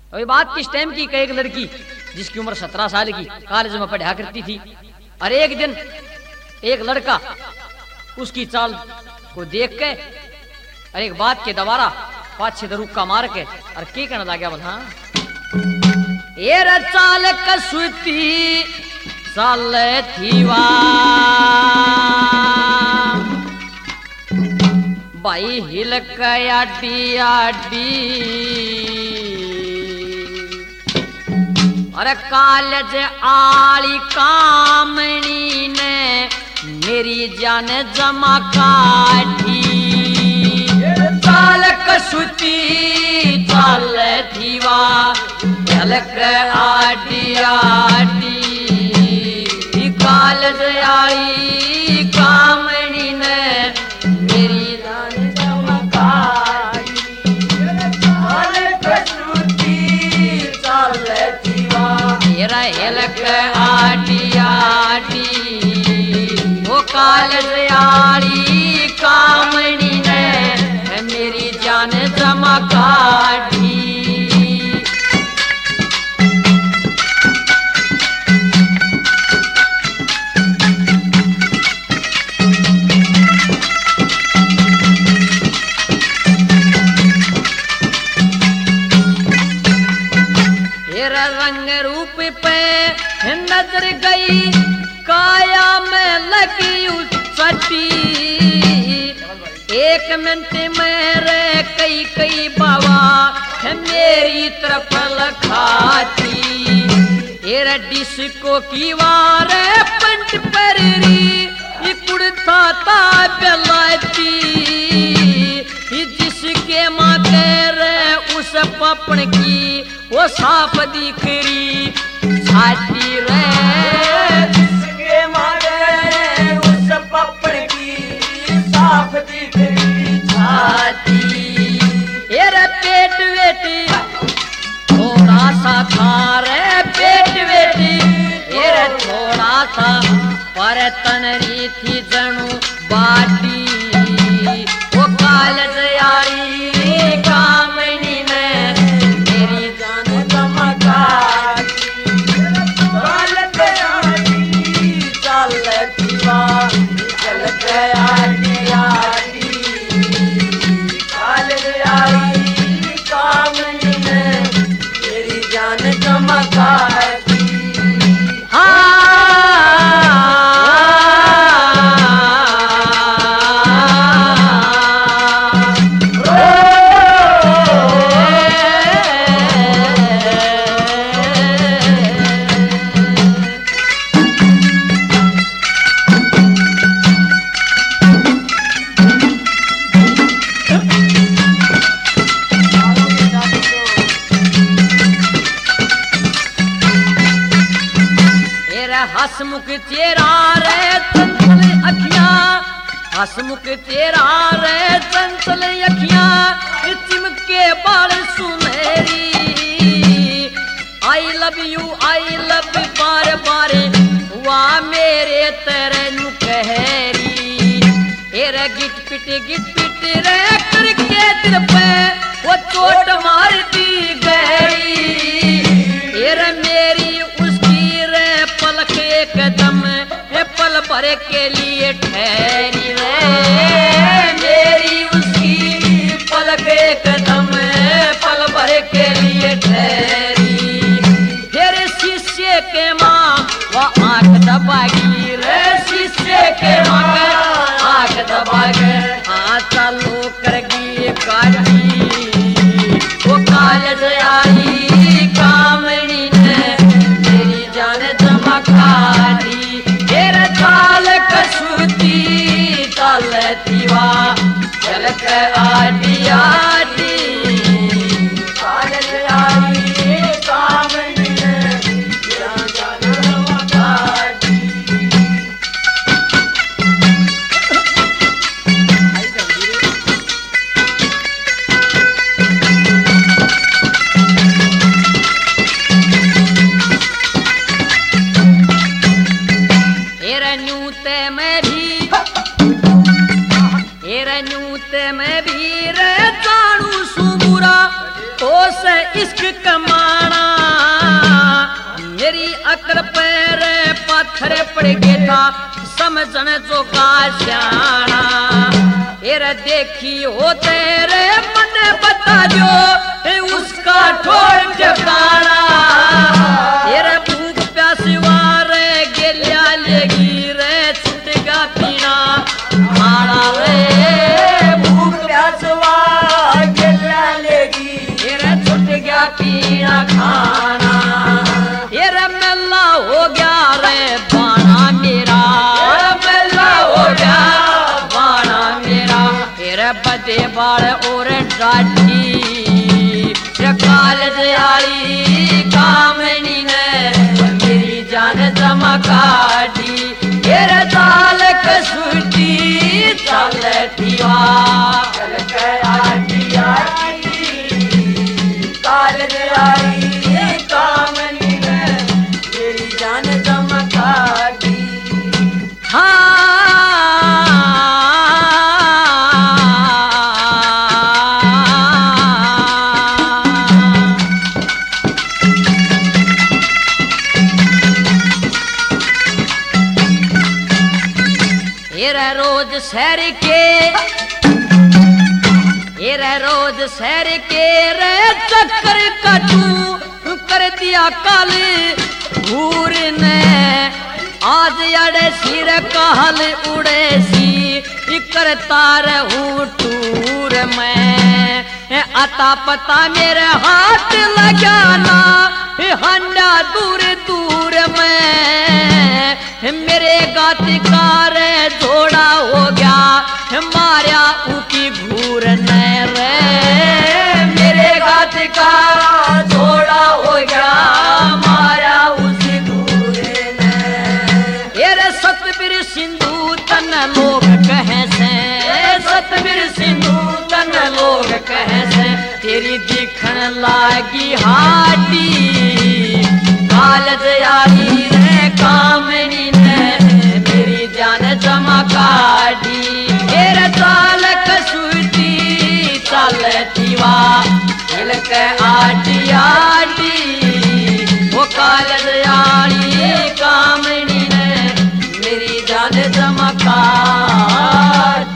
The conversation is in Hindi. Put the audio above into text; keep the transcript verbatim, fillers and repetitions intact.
अभी बात किस टाइम की, एक लड़की जिसकी उम्र सत्रह साल की कॉलेज में पढ़ा करती थी, और एक दिन एक लड़का उसकी चाल को देख के और एक बात के दोबारा पाछे दरुक्का मार के और के कहना लगा, बोल हाँ ये चाल कसुती चाल थीवा भाई हिलक आडी आडी, अरे कालज आली कामनी ने मेरी जान जमा काटी, चाल कसुती चाल थीवा हिलक आडी आडी, कालज आली कामनी ने मेरी जान जमा काटी, चाल कसुती चाल तेरा हिलक आटी आटी, वो कालज आली कामनी ने मेरी जान जमा काटी। रंग रूप पे नजर गई काया में लगी उचटी, एक मिनट में रे कई कई बाबा मेरी तरफ लखाती, तेरा डिस्को की वार पंच परी कुड़ता ता बेलाती, जिसके माँ कह रहे उस पपन की वो साफ दिख रही छाती रे, जिसके मारे उस पपड़ की साफ दिख रही छाती, येरे पेट बेटी थोड़ा सा खा रे पेट बेटी, येरे थोड़ा सा पर तनरी थी जनू बाटी, वो कालज आई कामनी ने मेरी जान जमा काटी, कालज आई चाल थीवा हिलक आटी आटी, कालज आई कामनी ने मेरी जान जमा काटी। हसमुख तेरा रे चंचल अखियां, हसमुख तेरा रे चंचल अखियां चिमके बाल सुनहरी, I love you I love बार बार वाह मेरे तेरे नु कहरी, तेरे गिट पिट गिट पिट रे करके दिल पे वो चोट मारती गहरी, तेरे मेरी पलक एकदम पल भर के लिए ठहरी रे, मेरी उसकी पलक एकदम पल भर के लिए ठहरी, फिर शिष्य के माँ वह आंख दबागी रे, शिष्य के माँ आंख दबा के हाँ चालू करगी काटी, वो कालज आई कामनी ने मेरी जान जमा काटी, तेरा चाल कसुती चाल थीवा हिलक आटी आटी, कालज आई कामनी ने मेरी जान जमा काटी। समझन जो का श्याणा एरे देखी हो तेरे मन बता जो उसका ठोर ठिकाना एरे भूख प्यासी वारे गेलिया लेगी रे छुटगा पीना खाना रे भूख प्यासवा गेलिया लेगी एरे छुट गया पीना खाना एरे मेला हो गया रे बाणा मेरा मेला हो गया बाणा मेरा एरे बदे बाड़ और डाटी कालज आई कामनी ने मेरी जान चमकाटी एरे ताल कसुटी चल दिवा चल आटी आटी कालज आई कामनी ने मेरी जान चमकाटी हाँ रोज शहर के एरे रोज शहर के रे चक्कर कटू कर दिया काली भूर ने आज अड़े सिर कहल उड़े सी करता रहूं टूर में अता पता मेरे हाथ लगाना हंडा दूर दूर में मेरे गातिकार जोड़ा हो गया मारिया ऊकी घूर ने रे मेरे गातिकार जोड़ा हो गया मारिया उसी घूर ने ये सतबीर सिंधु तन लोग कहे से सतबीर सिंधु तन लोग कहे से तेरी दिखन लागी हाटी कालज आई रे कामनी ने मेरी जान चमकाटी तेरे चाल कसूती चल दीवा दिल के आटी आटी वो कालज आई कामनी ने मेरी जान चमकाटी